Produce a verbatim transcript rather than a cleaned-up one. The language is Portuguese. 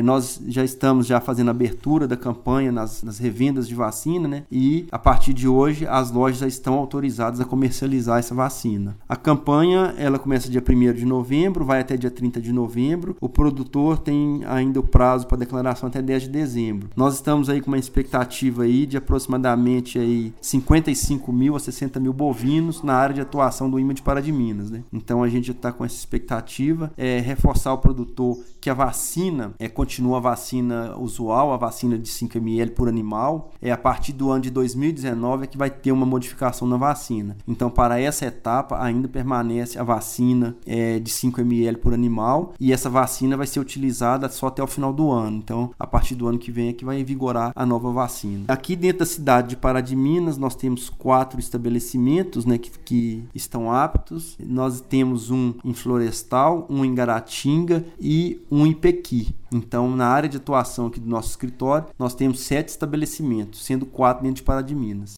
nós já estamos já fazendo a abertura da campanha nas, nas revendas de vacina, né? E a partir de hoje as lojas já estão autorizadas a comercializar essa vacina. A campanha ela começa dia primeiro de novembro, vai até dia trinta de novembro. O produtor tem ainda o prazo para declaração até dez de dezembro. Nós estamos aí com uma expectativa aí de aproximadamente aí cinquenta e cinco mil a sessenta mil bovinos na área de atuação do INMA de Pará de Minas, né? Então a gente já está com essa expectativa, é reforçar o produtor que a vacina é, continua a vacina usual, a vacina de cinco mililitros por animal. É a partir do ano de dois mil e dezenove é que vai ter uma modificação na vacina. Então, para essa etapa, ainda permanece a vacina é, de cinco mililitros por animal, e essa vacina vai ser utilizada só até o final do ano. Então, a partir do ano que vem é que vai vigorar a nova vacina. Aqui dentro da cidade de Pará de Minas, nós temos quatro estabelecimentos, né, que, que estão aptos. Nós temos um em Florestal, um em Garatinga e um em Pequi. Então, na área de atuação aqui do nosso escritório, nós temos sete estabelecimentos, sendo quatro dentro de Pará de Minas.